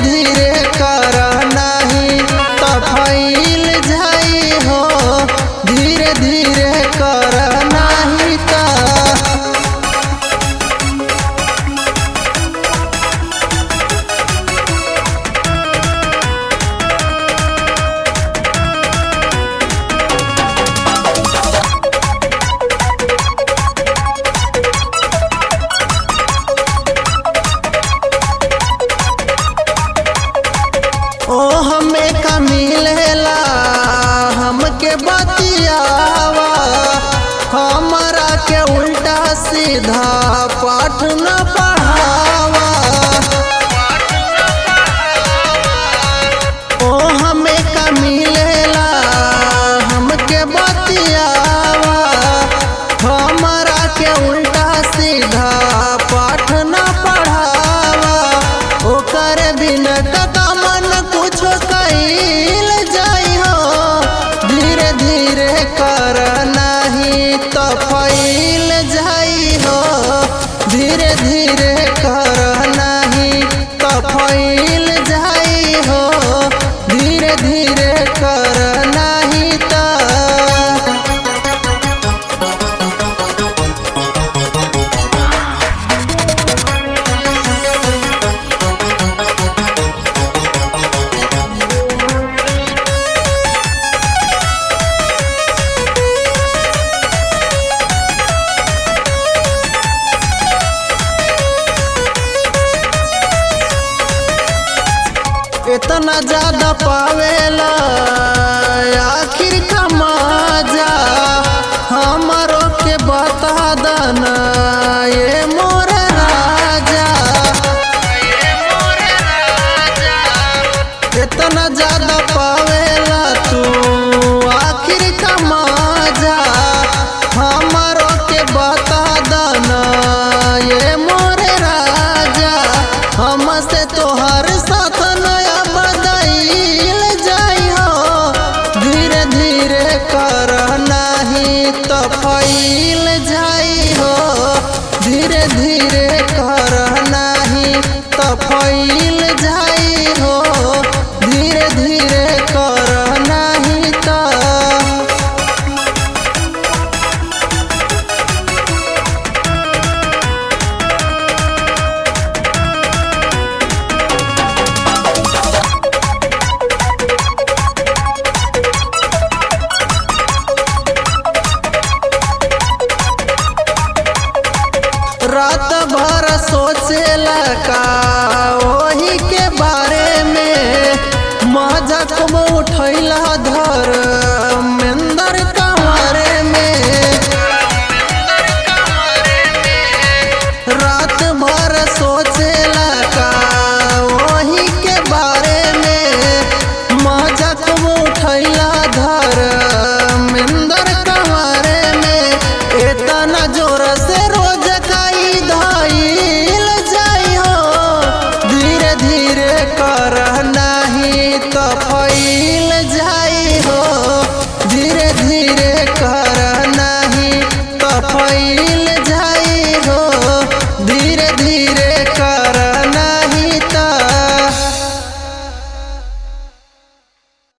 धीरे कर नहीं तो फैल जाई हो, धीरे धीरे कर नहीं तो। ओ हमें का मिलेला हमके बतियावा, हमारा के उल्टा सीधा पाठ न पढ़ावा। ओ हमें का मिलेला हमके बतियावा, हमारा के उल्टा सीधा पाठ न पढ़ावा। ओकर बिना मन कुछ कईल जाई हो, धीरे धीरे कर नहीं तो फैल जाई हो, धीरे धीरे कर नहीं तो फैल जाई हो, धीरे धीरे कर नहीं तो। इतना ज्यादा पावेला आखिर का मजा, हमारो के बता दना